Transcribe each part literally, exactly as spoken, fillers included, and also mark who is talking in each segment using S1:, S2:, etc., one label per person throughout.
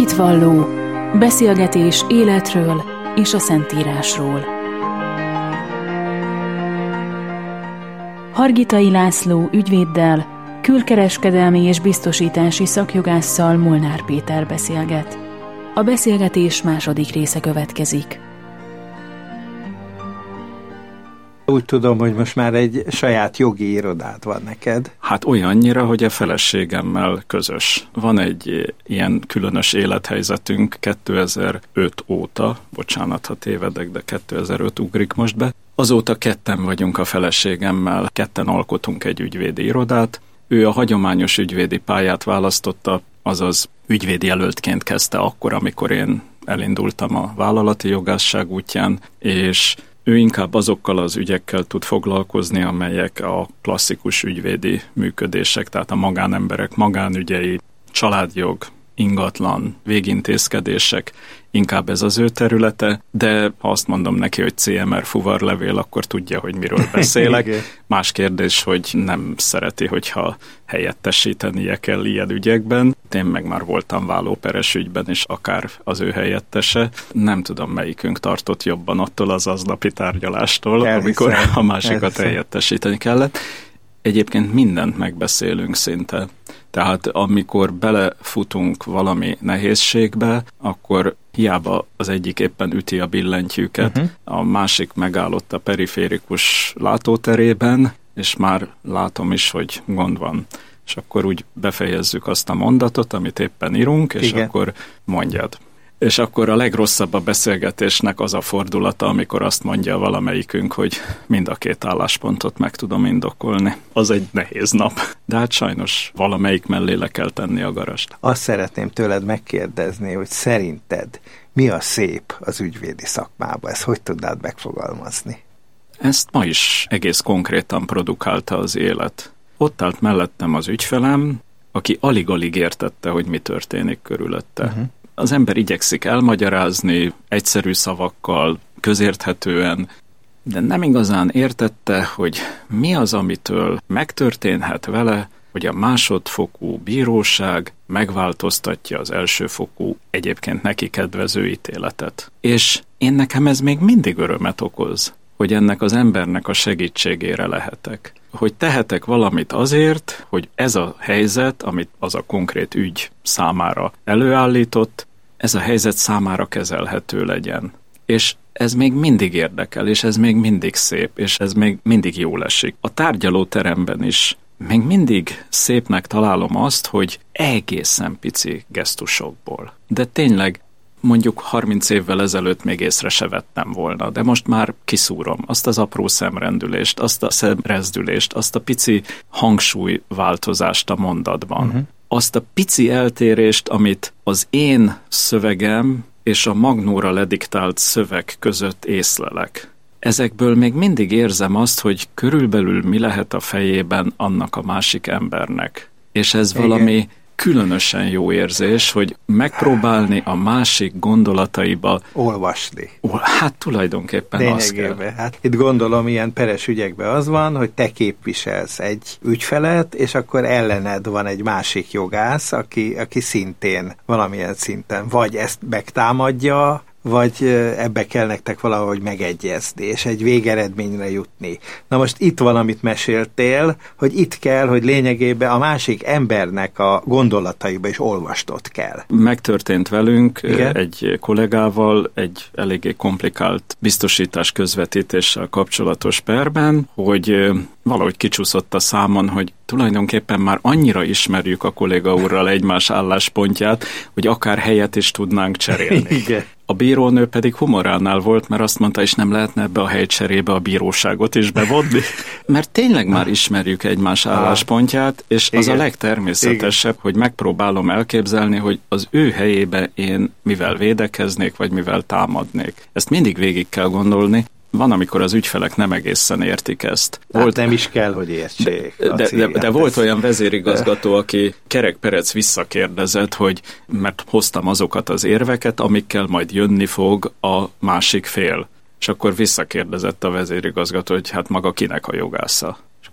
S1: Hitvalló, beszélgetés életről és a Szentírásról. Hargitai László ügyvéddel, külkereskedelmi és biztosítási szakjogásszal Molnár Péter beszélget. A beszélgetés második része következik.
S2: Úgy tudom, hogy most már egy saját jogi irodád van neked.
S3: Hát olyannyira, hogy a feleségemmel közös. Van egy ilyen különös élethelyzetünk kétezer-öt óta, bocsánat, ha tévedek, de kétezer-öt ugrik most be. Azóta ketten vagyunk a feleségemmel, ketten alkotunk egy ügyvédi irodát. Ő a hagyományos ügyvédi pályát választotta, azaz ügyvédi jelöltként kezdte akkor, amikor én elindultam a vállalati jogászság útján, és ő inkább azokkal az ügyekkel tud foglalkozni, amelyek a klasszikus ügyvédi működések, tehát a magánemberek magánügyei, családjog, ingatlan, végintézkedések, inkább ez az ő területe, de ha azt mondom neki, hogy cé em er fuvarlevél, akkor tudja, hogy miről beszélek. Más kérdés, hogy nem szereti, hogyha helyettesítenie kell ilyen ügyekben. Én meg már voltam vállóperes ügyben is, akár az ő helyettese. Nem tudom, melyikünk tartott jobban attól az aznapi tárgyalástól, elhiszem, amikor a másikat elhiszem. helyettesíteni kellett. Egyébként mindent megbeszélünk szinte. Tehát amikor belefutunk valami nehézségbe, akkor hiába az egyik éppen üti a billentyűket, uh-huh. a másik megállott a periférikus látóterében, és már látom is, hogy gond van. És akkor úgy befejezzük azt a mondatot, amit éppen írunk, és Igen. akkor mondjad. És akkor a legrosszabb a beszélgetésnek az a fordulata, amikor azt mondja valamelyikünk, hogy mind a két álláspontot meg tudom indokolni. Az egy nehéz nap, de hát sajnos valamelyik mellé le kell tenni a garast.
S2: Azt szeretném tőled megkérdezni, hogy szerinted mi a szép az ügyvédi szakmában? Ezt hogy tudnád megfogalmazni?
S3: Ezt ma is egész konkrétan produkálta az élet. Ott állt mellettem az ügyfelem, aki alig-alig értette, hogy mi történik körülötte. Uh-huh. Az ember igyekszik elmagyarázni egyszerű szavakkal, közérthetően, de nem igazán értette, hogy mi az, amitől megtörténhet vele, hogy a másodfokú bíróság megváltoztatja az elsőfokú, egyébként neki kedvező ítéletet. És én nekem ez még mindig örömet okoz, hogy ennek az embernek a segítségére lehetek. Hogy tehetek valamit azért, hogy ez a helyzet, amit az a konkrét ügy számára előállított, ez a helyzet számára kezelhető legyen. És ez még mindig érdekel, és ez még mindig szép, és ez még mindig jól esik. A tárgyalóteremben is még mindig szépnek találom azt, hogy egészen pici gesztusokból. De tényleg mondjuk harminc évvel ezelőtt még észre se vettem volna, de most már kiszúrom azt az apró szemrendülést, azt a szemrezdülést, azt a pici hangsúlyváltozást a mondatban. Uh-huh. Azt a pici eltérést, amit az én szövegem és a magnóra lediktált szöveg között észlelek. Ezekből még mindig érzem azt, hogy körülbelül mi lehet a fejében annak a másik embernek. És ez Igen. valami különösen jó érzés, hogy megpróbálni a másik gondolataiba
S2: olvasni.
S3: Hát tulajdonképpen az kell.
S2: Hát itt gondolom, ilyen peres ügyekben az van, hogy te képviselsz egy ügyfelet, és akkor ellened van egy másik jogász, aki, aki szintén valamilyen szinten vagy ezt megtámadja, vagy ebbe kell nektek valahogy megegyezni, és egy végeredményre jutni. Na most itt van, amit meséltél, hogy itt kell, hogy lényegében a másik embernek a gondolataiba is olvastot kell.
S3: Megtörtént velünk Igen? egy kollégával egy eléggé komplikált biztosítás közvetítéssel kapcsolatos perben, hogy valahogy kicsúszott a számon, hogy tulajdonképpen már annyira ismerjük a kolléga úrral egymás álláspontját, hogy akár helyet is tudnánk cserélni.
S2: Igen.
S3: A bírónő pedig humoránál volt, mert azt mondta, és nem lehetne ebbe a helycserébe a bíróságot is bevonni. Mert tényleg már ismerjük egymás álláspontját, és az Igen. a legtermészetesebb, Igen. hogy megpróbálom elképzelni, hogy az ő helyébe én mivel védekeznék, vagy mivel támadnék. Ezt mindig végig kell gondolni. Van, amikor az ügyfelek nem egészen értik ezt.
S2: Volt, hát nem is kell, hogy értsék.
S3: De, de, de, de volt olyan vezérigazgató, aki kerekperec visszakérdezett, hogy mert hoztam azokat az érveket, amikkel majd jönni fog a másik fél. És akkor visszakérdezett a vezérigazgató, hogy hát maga kinek a jogásza. És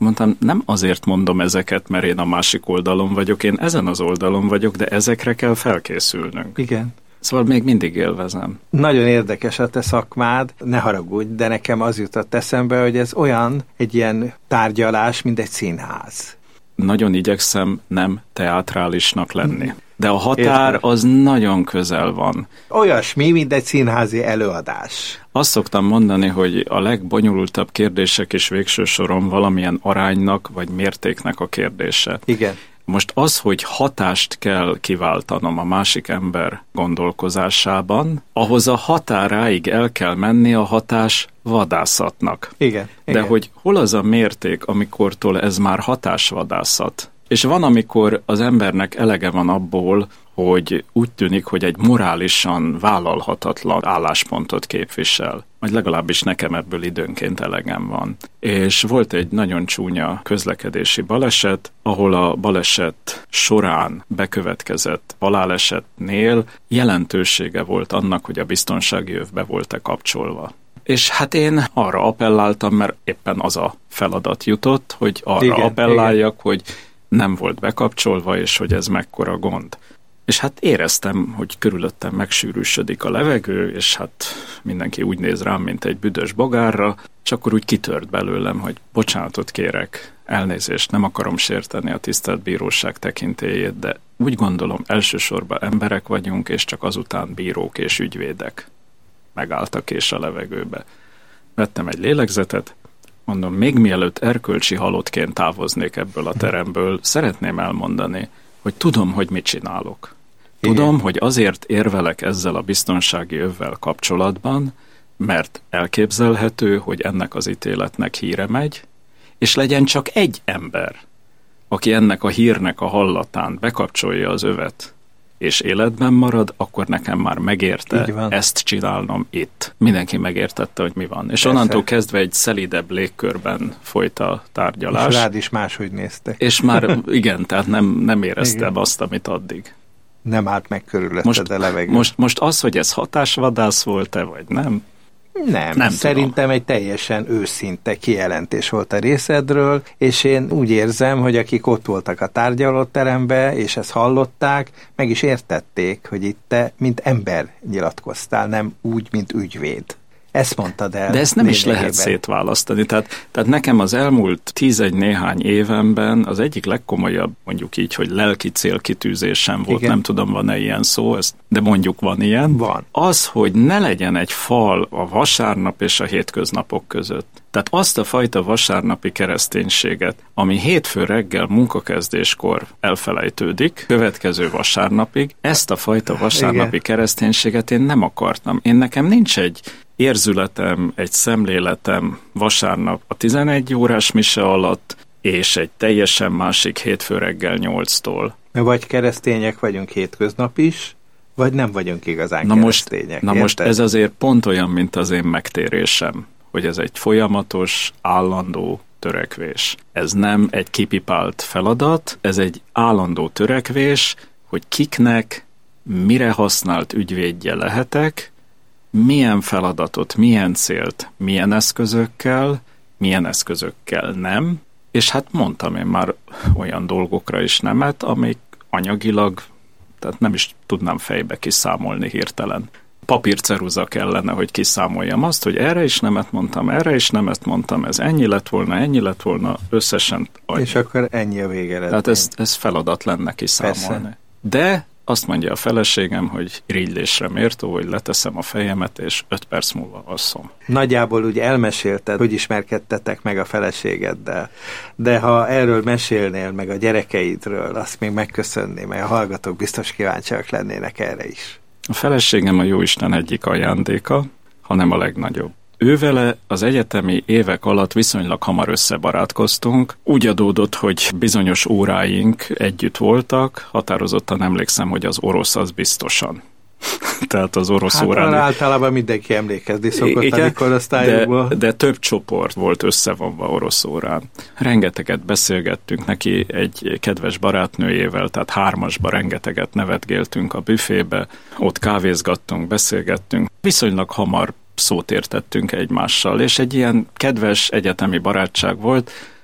S3: Mondtam, nem azért mondom ezeket, mert én a másik oldalon vagyok, én ezen az oldalon vagyok, de ezekre kell felkészülnünk.
S2: Igen.
S3: Szóval még mindig élvezem.
S2: Nagyon érdekes a te szakmád, ne haragudj, de nekem az jutott eszembe, hogy ez olyan egy ilyen tárgyalás, mint egy színház.
S3: Nagyon igyekszem nem teátrálisnak lenni. De a határ Értem. az nagyon közel van.
S2: Olyasmi, mint egy színházi előadás.
S3: Azt szoktam mondani, hogy a legbonyolultabb kérdések is végső soron valamilyen aránynak vagy mértéknek a kérdése.
S2: Igen.
S3: Most az, hogy hatást kell kiváltanom a másik ember gondolkozásában, ahhoz a határáig el kell menni a hatás vadászatnak.
S2: Igen.
S3: De
S2: igen.
S3: hogy hol az a mérték, amikortól ez már hatásvadászat? És van, amikor az embernek elege van abból, hogy úgy tűnik, hogy egy morálisan vállalhatatlan álláspontot képvisel. Vagy legalábbis nekem ebből időnként elegem van. És volt egy nagyon csúnya közlekedési baleset, ahol a baleset során bekövetkezett halálesetnél jelentősége volt annak, hogy a biztonsági öv be volt-e kapcsolva. És hát én arra appelláltam, mert éppen az a feladat jutott, hogy arra igen, appelláljak, igen. hogy nem volt bekapcsolva, és hogy ez mekkora gond. És hát éreztem, hogy körülöttem megsűrűsödik a levegő, és hát mindenki úgy néz rám, mint egy büdös bogárra, és akkor úgy kitört belőlem, hogy bocsánatot kérek, elnézést, nem akarom sérteni a tisztelt bíróság tekintélyét, de úgy gondolom, elsősorban emberek vagyunk, és csak azután bírók és ügyvédek. Megállt a kés a levegőbe. Vettem egy lélegzetet, mondom, még mielőtt erkölcsi halottként távoznék ebből a teremből, szeretném elmondani, hogy tudom, hogy mit csinálok. Tudom, igen. hogy azért érvelek ezzel a biztonsági övvel kapcsolatban, mert elképzelhető, hogy ennek az ítéletnek híre megy, és legyen csak egy ember, aki ennek a hírnek a hallatán bekapcsolja az övet, és életben marad, akkor nekem már megérte ezt csinálnom itt. Mindenki megértette, hogy mi van. És Persze. onnantól kezdve egy szelidebb légkörben folyt a tárgyalás.
S2: És rád is máshogy néztek.
S3: És már igen, tehát nem, nem éreztem igen. azt, amit addig.
S2: Nem állt meg körülötted
S3: most,
S2: a levegő.
S3: Most, most az, hogy ez hatásvadász volt-e, vagy nem?
S2: Nem, nem szerintem tudom. Egy teljesen őszinte kijelentés volt a részedről, és én úgy érzem, hogy akik ott voltak a tárgyalóteremben, és ezt hallották, meg is értették, hogy itt te, mint ember nyilatkoztál, nem úgy, mint ügyvéd. Ezt mondtad el.
S3: De ezt nem is lehet szétválasztani. Tehát, tehát nekem az elmúlt tízegy néhány évemben az egyik legkomolyabb, mondjuk így, hogy lelki célkitűzésem volt, igen. nem tudom, van-e ilyen szó, de mondjuk van ilyen.
S2: Van.
S3: Az, hogy ne legyen egy fal a vasárnap és a hétköznapok között. Tehát azt a fajta vasárnapi kereszténységet, ami hétfő reggel munkakezdéskor elfelejtődik, következő vasárnapig, ezt a fajta vasárnapi igen. kereszténységet én nem akartam. Én nekem nincs egy érzületem, egy szemléletem vasárnap a tizenegy órás mise alatt, és egy teljesen másik hétfő reggel nyolctól.
S2: Vagy keresztények vagyunk hétköznap is, vagy nem vagyunk igazán
S3: na
S2: keresztények.
S3: Most, na most ez azért pont olyan, mint az én megtérésem, hogy ez egy folyamatos, állandó törekvés. Ez nem egy kipipált feladat, ez egy állandó törekvés, hogy kiknek, mire használt ügyvédje lehetek, milyen feladatot, milyen célt, milyen eszközökkel, milyen eszközökkel nem, és hát mondtam én már olyan dolgokra is nemet, amik anyagilag, tehát nem is tudnám fejbe kiszámolni hirtelen. Papírceruza kellene, hogy kiszámoljam azt, hogy erre is nemet mondtam, erre is nemet mondtam, ez ennyi lett volna, ennyi lett volna, összesen annyi.
S2: És akkor ennyi a végeredmény.
S3: Tehát ez, ez feladat lenne kiszámolni. Persze. De azt mondja a feleségem, hogy irigylésre méltó, hogy leteszem a fejemet, és öt perc múlva alszom.
S2: Nagyjából úgy elmesélted, hogy ismerkedtetek meg a feleségeddel, de ha erről mesélnél meg a gyerekeidről, azt még megköszönném, mert a hallgatók biztos kíváncsiak lennének erre is.
S3: A feleségem a Jóisten egyik ajándéka, hanem a legnagyobb. Ővele az egyetemi évek alatt viszonylag hamar összebarátkoztunk. Úgy adódott, hogy bizonyos óráink együtt voltak, határozottan emlékszem, hogy az orosz az biztosan. Tehát az orosz
S2: hát
S3: órán...
S2: általában mindenki emlékezni szokott igen, a korosztályokból.
S3: De, de több csoport volt összevonva orosz órán. Rengeteget beszélgettünk neki egy kedves barátnőjével, tehát hármasba rengeteget nevetgéltünk a büfébe, ott kávézgattunk, beszélgettünk. Viszonylag hamar szót értettünk egymással, és egy ilyen kedves egyetemi barátság volt,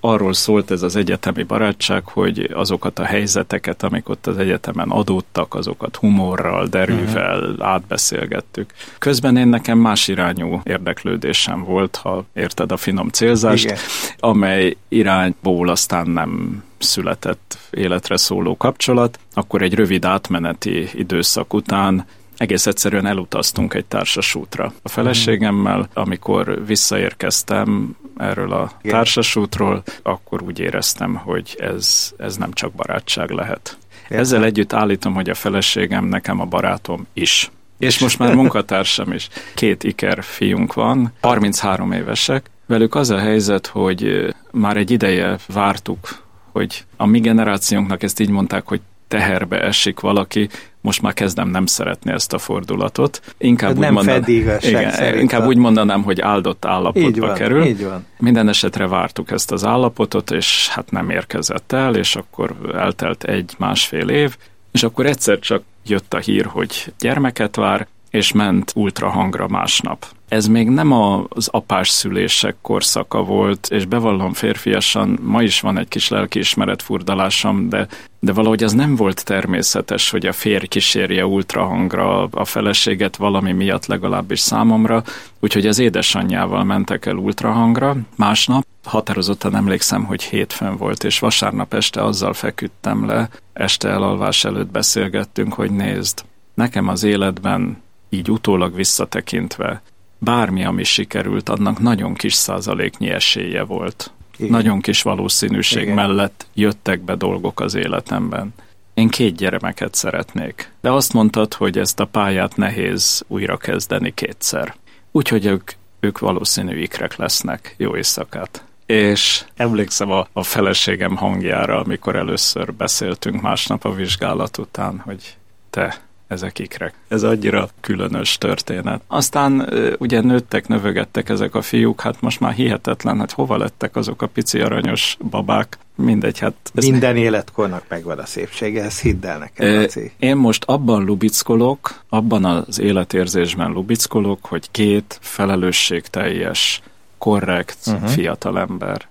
S3: arról szólt ez az egyetemi barátság, hogy azokat a helyzeteket, amik ott az egyetemen adódtak, azokat humorral, derűvel uh-huh. átbeszélgettük. Közben én nekem más irányú érdeklődésem volt, ha érted a finom célzást, igen. amely irányból aztán nem született életre szóló kapcsolat, akkor egy rövid átmeneti időszak után egész egyszerűen elutaztunk egy társasútra. A feleségemmel, amikor visszaérkeztem erről a társasútról, akkor úgy éreztem, hogy ez, ez nem csak barátság lehet. Értem. Ezzel együtt állítom, hogy a feleségem nekem a barátom is. És most már munkatársam is. Két iker fiunk van, harminchárom évesek. Velük az a helyzet, hogy már egy ideje vártuk, hogy a mi generációnknak ezt így mondták, hogy teherbe esik valaki, most már kezdem nem szeretni ezt a fordulatot. Inkább úgy
S2: nem
S3: mondanám,
S2: fedi igazság
S3: inkább a... úgy mondanám, hogy áldott állapotba
S2: így van,
S3: kerül.
S2: Így van.
S3: Minden esetre vártuk ezt az állapotot, és hát nem érkezett el, és akkor eltelt egy-másfél év, és akkor egyszer csak jött a hír, hogy gyermeket vár, és ment ultrahangra másnap. Ez még nem az apás szülések korszaka volt, és bevallom férfiasan, ma is van egy kis lelkiismeret furdalásom, de, de valahogy az nem volt természetes, hogy a férj kísérje ultrahangra a feleséget valami miatt, legalábbis számomra, úgyhogy az édesanyjával mentek el ultrahangra másnap. Határozottan emlékszem, hogy hétfőn volt, és vasárnap este azzal feküdtem le, este elalvás előtt beszélgettünk, hogy nézd, nekem az életben így utólag visszatekintve bármi, ami sikerült, annak nagyon kis százaléknyi esélye volt. Igen. Nagyon kis valószínűség Igen. mellett jöttek be dolgok az életemben. Én két gyermeket szeretnék, de azt mondtad, hogy ezt a pályát nehéz újra kezdeni kétszer. Úgyhogy ők, ők valószínű ikrek lesznek. Jó éjszakát! És emlékszem a, a feleségem hangjára, amikor először beszéltünk másnap a vizsgálat után, hogy te... ezek ikrek. Ez annyira különös történet. Aztán ugye nőttek, növögettek ezek a fiúk, hát most már hihetetlen, hogy hova lettek azok a pici aranyos babák. Mindegy, hát...
S2: Minden ne... életkornak megvan a szépsége, ezt hidd el nekem, Laci.
S3: Én most abban lubickolok, abban az életérzésben lubickolok, hogy két felelősségteljes, korrekt uh-huh. fiatalember.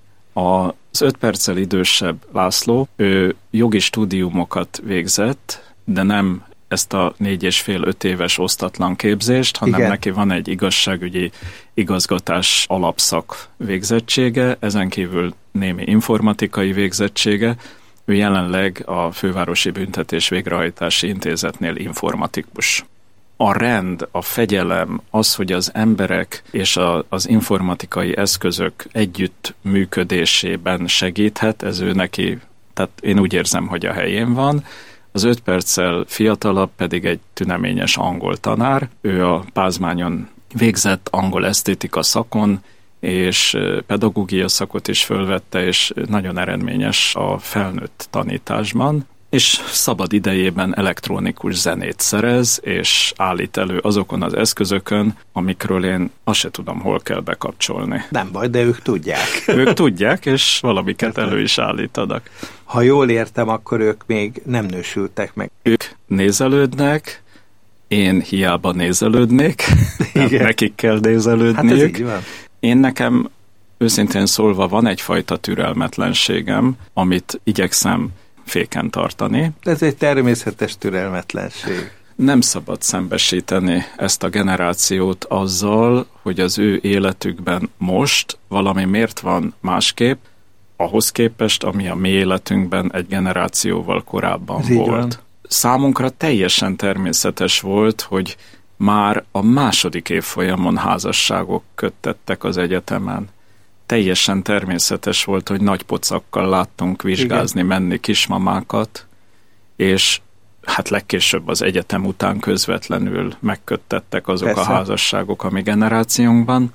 S3: Az öt perccel idősebb László, ő jogi stúdiumokat végzett, de nem ezt a négy és fél öt éves osztatlan képzést, hanem Igen. neki van egy igazságügyi igazgatás alapszak végzettsége, ezen kívül némi informatikai végzettsége. Ő jelenleg a Fővárosi Büntetés Végrehajtási Intézetnél informatikus. A rend, a fegyelem, az, hogy az emberek és a, az informatikai eszközök együtt működésében segíthet, ez ő neki, tehát én úgy érzem, hogy a helyén van. Az öt perccel fiatalabb pedig egy tüneményes angol tanár. Ő a Pázmányon végzett angol esztétika szakon, és pedagógia szakot is fölvette, és nagyon eredményes a felnőtt tanításban. És szabad idejében elektronikus zenét szerez, és állít elő azokon az eszközökön, amikről én azt se tudom, hol kell bekapcsolni.
S2: Nem baj, de ők tudják.
S3: Ők tudják, és valamiket elő is állítanak.
S2: Ha jól értem, akkor ők még nem nősültek meg.
S3: Ők nézelődnek, én hiába nézelődnék, nekik kell nézelődniük. Hát ez így van. Én nekem őszintén szólva van egyfajta türelmetlenségem, amit igyekszem féken tartani.
S2: Ez egy természetes türelmetlenség.
S3: Nem szabad szembesíteni ezt a generációt azzal, hogy az ő életükben most valami miért van másképp, ahhoz képest, ami a mi életünkben egy generációval korábban Ez volt. Számunkra teljesen természetes volt, hogy már a második évfolyamon házasságok köttettek az egyetemen. Teljesen természetes volt, hogy nagy pocakkal láttunk vizsgázni, Igen. menni kismamákat, és hát legkésőbb az egyetem után közvetlenül megköttettek azok Persze. a házasságok a mi generációnkban,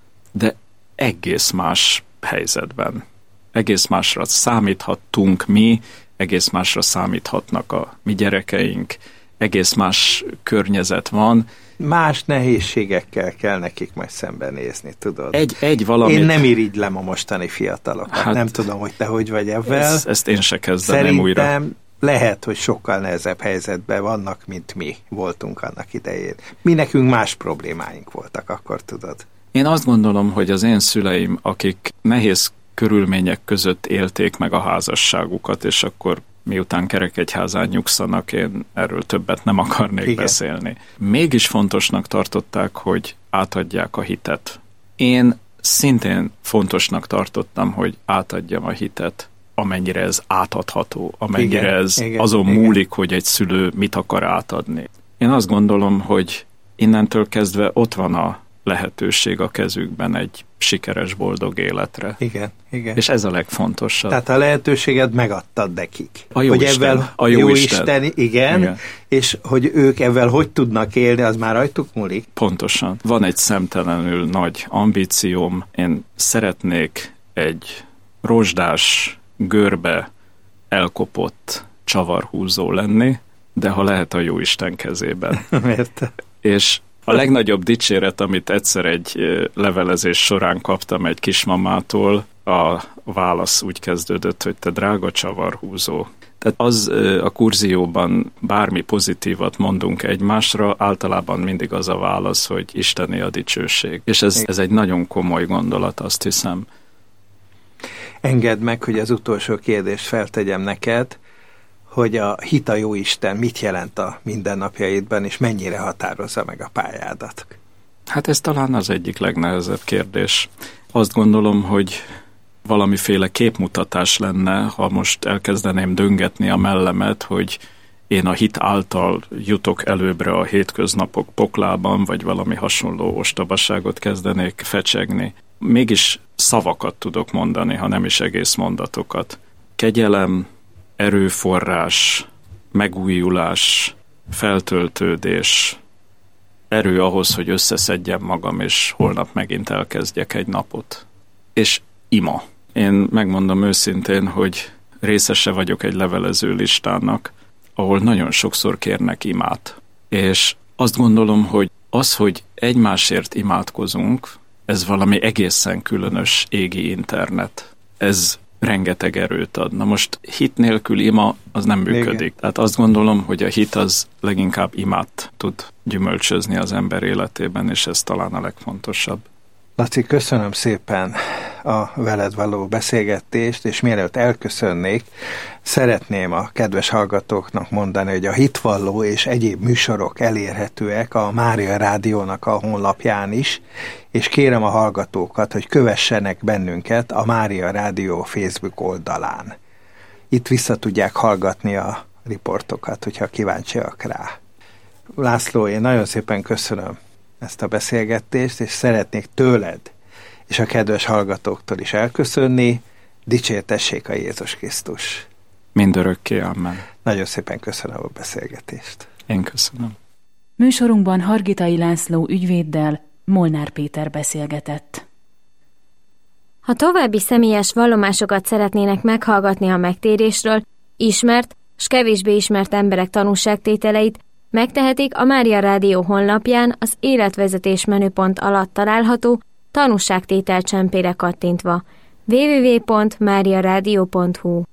S3: de egész más helyzetben. Egész másra számíthattunk mi, egész másra számíthatnak a mi gyerekeink, egész más környezet van.
S2: Más nehézségekkel kell nekik majd szembenézni, tudod?
S3: Egy, egy valamit...
S2: Én nem irigylem a mostani fiatalokat. Hát, nem tudom, hogy te hogy vagy ebben.
S3: Ezt, ezt én se kezdeném újra.
S2: Szerintem lehet, hogy sokkal nehezebb helyzetben vannak, mint mi voltunk annak idején. Mi nekünk más problémáink voltak, akkor tudod.
S3: Én azt gondolom, hogy az én szüleim, akik nehéz körülmények között élték meg a házasságukat, és akkor miután Kerekegyházán nyugszanak, én erről többet nem akarnék Igen. beszélni. Mégis fontosnak tartották, hogy átadják a hitet. Én szintén fontosnak tartottam, hogy átadjam a hitet, amennyire ez átadható, amennyire igen, ez igen, azon igen. múlik, hogy egy szülő mit akar átadni. Én azt gondolom, hogy innentől kezdve ott van a lehetőség a kezükben egy sikeres, boldog életre.
S2: Igen, igen.
S3: És ez a legfontosabb.
S2: Tehát a lehetőséget megadtad nekik.
S3: A jó
S2: hogy
S3: Isten.
S2: Ebben,
S3: a jó,
S2: jó
S3: Isten.
S2: Isten, igen, igen, és hogy ők ebben hogy tudnak élni, az már rajtuk múlik.
S3: Pontosan. Van egy szemtelenül nagy ambícióm. Én szeretnék egy rozsdás, görbe elkopott csavarhúzó lenni, de ha lehet a jó Isten kezében.
S2: Miért?
S3: És a legnagyobb dicséret, amit egyszer egy levelezés során kaptam egy kismamától, a válasz úgy kezdődött, hogy te drága csavarhúzó. Tehát az a kurzióban bármi pozitívat mondunk egymásra, általában mindig az a válasz, hogy Istené a dicsőség. És ez, ez egy nagyon komoly gondolat, azt hiszem.
S2: Engedd meg, hogy az utolsó kérdést feltegyem neked, hogy a hit a jó Isten mit jelent a mindennapjaidban, és mennyire határozza meg a pályádat?
S3: Hát ez talán az egyik legnehezebb kérdés. Azt gondolom, hogy valamiféle képmutatás lenne, ha most elkezdeném döngetni a mellemet, hogy én a hit által jutok előbbre a hétköznapok poklában, vagy valami hasonló ostobaságot kezdenék fecsegni. Mégis szavakat tudok mondani, ha nem is egész mondatokat. Kegyelem, erőforrás, megújulás, feltöltődés, erő ahhoz, hogy összeszedjem magam, és holnap megint elkezdjek egy napot. És ima. Én megmondom őszintén, hogy részese vagyok egy levelező listának, ahol nagyon sokszor kérnek imát. És azt gondolom, hogy az, hogy egymásért imádkozunk, ez valami egészen különös égi internet. Ez rengeteg erőt ad. Na most hit nélkül ima az nem működik. Igen. Tehát azt gondolom, hogy a hit az leginkább imát tud gyümölcsözni az ember életében, és ez talán a legfontosabb.
S2: Laci, köszönöm szépen a veled való beszélgetést, és mielőtt elköszönnék, szeretném a kedves hallgatóknak mondani, hogy a Hitvalló és egyéb műsorok elérhetőek a Mária Rádiónak a honlapján is, és kérem a hallgatókat, hogy kövessenek bennünket a Mária Rádió Facebook oldalán. Itt vissza tudják hallgatni a riportokat, hogyha kíváncsiak rá. László, én nagyon szépen köszönöm ezt a beszélgetést, és szeretnék tőled és a kedves hallgatóktól is elköszönni. Dicsértessék a Jézus Krisztus!
S3: Mindörökké, amen.
S2: Nagyon szépen köszönöm a beszélgetést.
S3: Én köszönöm.
S1: Műsorunkban Hargitai László ügyvéddel Molnár Péter beszélgetett.
S4: Ha további személyes vallomásokat szeretnének meghallgatni a megtérésről, ismert s kevésbé ismert emberek tanúságtételeit, megtehetik a Mária Rádió honlapján az életvezetés menüpont alatt található tanúságtétel csempére kattintva. double-u double-u double-u pont mária rádió pont hu